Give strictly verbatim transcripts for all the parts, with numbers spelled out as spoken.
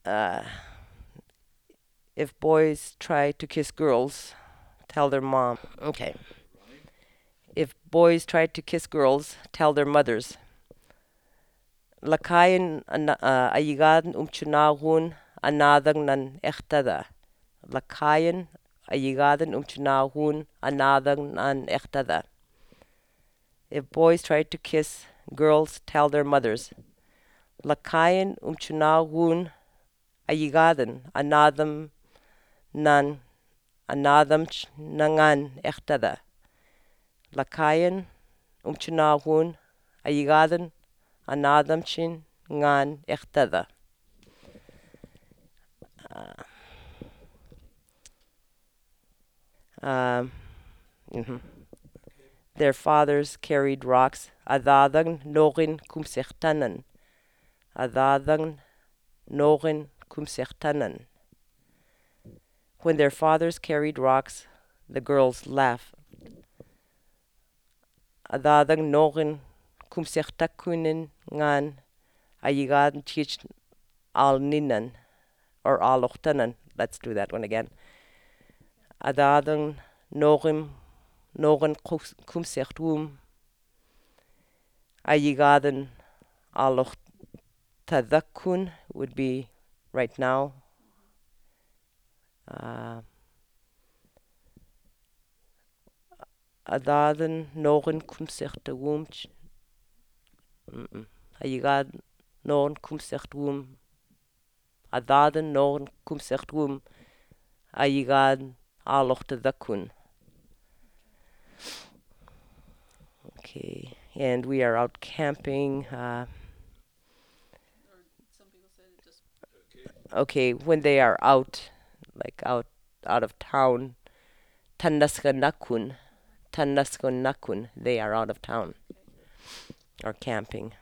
Uh, if boys try to kiss girls, tell their mom. Okay. If boys try to kiss girls, tell their mothers. Lakayan ayigan umchunahun anadang nan echtada. Lakayan ayigadan umchunahun anadang nan echtada. If boys try to kiss girls, tell their mothers. Lakayan umchunahun ayigadan anadam nan anadam nangan echtada. Lakayan umchunahun ayigadan anadam chin ngan echtada. Uh, um, mhm. Their fathers carried rocks. Adadan norin kumsechtanan. Adadan norin kumsechtanan. When their fathers carried rocks, the girls laughed. Adadan norin kumsechtakunin ngan ayigadan chich al ninan or al ochtanan. Let's do that one again. Adadan norim norin kumsechtum ayigadan al ochtadakun would be right now. Uh, Adadan norin kumsechtum ayigadan norin kumsechtum Adadan norin kumsechtum ayigadan al ochtadakun. Okay, and we are out camping. Uh, okay, when they are out, like out out of town, tanaskanakun, tanaskanakun, they are out of town or camping.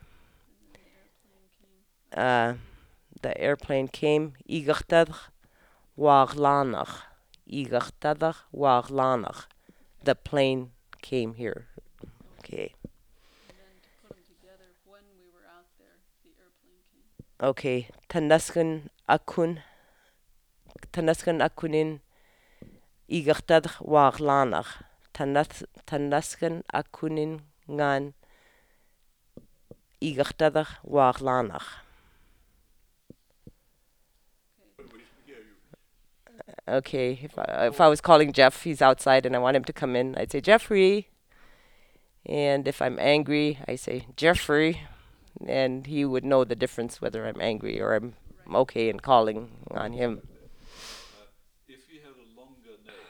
Uh, the airplane came. Igachtadach waglanach. Igachtadach waglanach. The plane came here. Okay. Okay, tanaskan akun, tanaskan akunin, igachtadach waglanach. Tanas tanaskan akunin ngan, igachtadach waglanach. Okay, if I, if I was calling Jeff, he's outside and I want him to come in, I'd say Jeffrey. And if I'm angry, I say Jeffrey. And he would know the difference whether I'm angry or I'm okay in calling on him. If you had a longer name,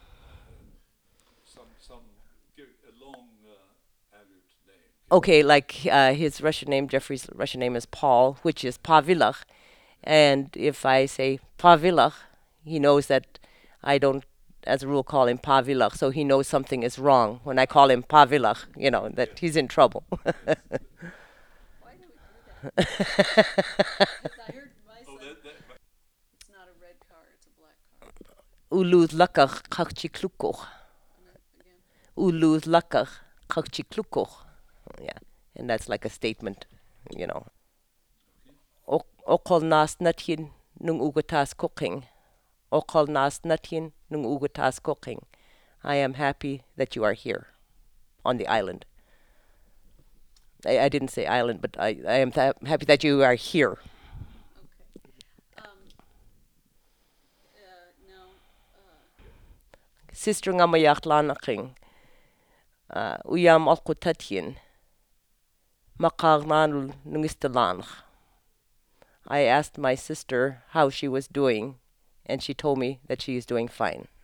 some some give a long uh, Aleut name. Okay, like uh, his Russian name, Jeffrey's Russian name is Paul, which is Pavilach. And if I say Pavilach, he knows that I don't, as a rule, call him Pavilach. So he knows something is wrong when I call him Pavilach, you know, that he's in trouble. Why do we do that? 'Cause I heard my Oh, son, that, that, it's not a red car, it's a black car. Uluz lakach kakchiklukoch. And then again, Uluz lakach kakchiklukoch. Yeah, and that's like a statement, you know. Okol nas natyin nung ugatas cooking. Okol nas natyin nung ugatas cooking. I am happy that you are here on the island. I, I didn't say island, but I, I am th- happy that you are here. okay. Um, uh, now, uh, Sister nga mayak lanaking. Uh, uyam alkutatyin. Makagnanul nungistalanch. I asked my sister how she was doing, and she told me that she is doing fine.